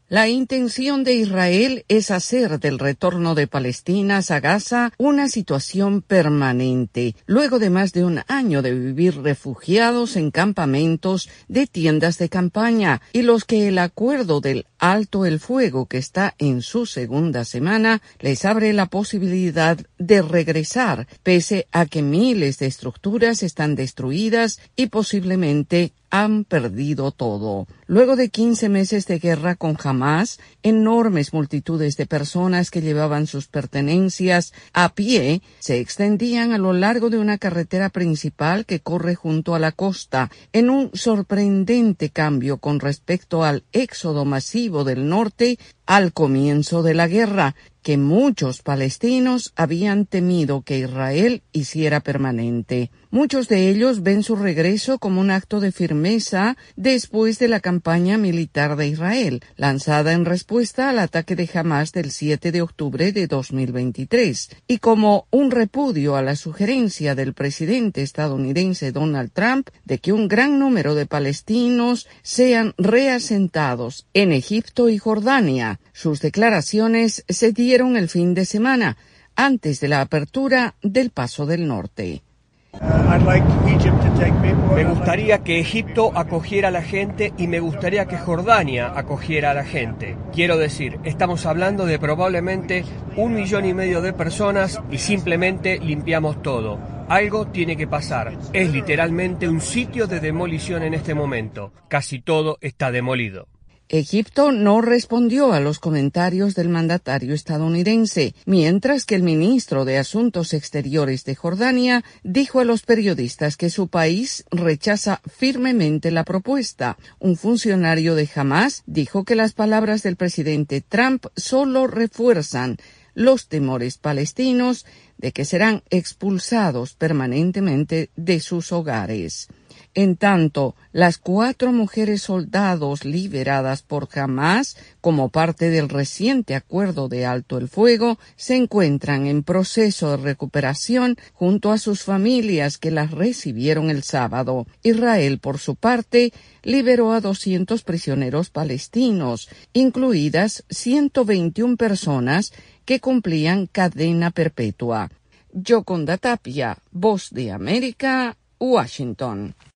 La intención de Israel es hacer del retorno de palestinas a Gaza una situación permanente, luego de más de un año de vivir refugiados en campamentos de tiendas de campaña, y los que el acuerdo del alto el fuego, que está en su segunda semana, les abre la posibilidad de regresar, pese a que miles de estructuras están destruidas y posiblemente han perdido todo. Luego de 15 meses de guerra con Hamás, enormes multitudes de personas que llevaban sus pertenencias a pie se extendían a lo largo de una carretera principal que corre junto a la costa, en un sorprendente cambio con respecto al éxodo masivo del norte al comienzo de la guerra, que muchos palestinos habían temido que Israel hiciera permanente. Muchos de ellos ven su regreso como un acto de firmeza después de la campaña militar de Israel, lanzada en respuesta al ataque de Hamás del 7 de octubre de 2023, y como un repudio a la sugerencia del presidente estadounidense Donald Trump de que un gran número de palestinos sean reasentados en Egipto y Jordania. Sus declaraciones se dieron el fin de semana, antes de la apertura del Paso del Norte. Me gustaría que Egipto acogiera a la gente y me gustaría que Jordania acogiera a la gente. Quiero decir, estamos hablando de probablemente 1,5 millones de personas y simplemente limpiamos todo. Algo tiene que pasar. Es literalmente un sitio de demolición en este momento. Casi todo está demolido. Egipto no respondió a los comentarios del mandatario estadounidense, mientras que el ministro de Asuntos Exteriores de Jordania dijo a los periodistas que su país rechaza firmemente la propuesta. Un funcionario de Hamás dijo que las palabras del presidente Trump solo refuerzan los temores palestinos de que serán expulsados permanentemente de sus hogares. En tanto, las 4 mujeres soldados liberadas por Hamás como parte del reciente acuerdo de alto el fuego se encuentran en proceso de recuperación junto a sus familias que las recibieron el sábado. Israel, por su parte, liberó a 200 prisioneros palestinos, incluidas 121 personas que cumplían cadena perpetua. Yoconda Tapia, Voz de América, Washington.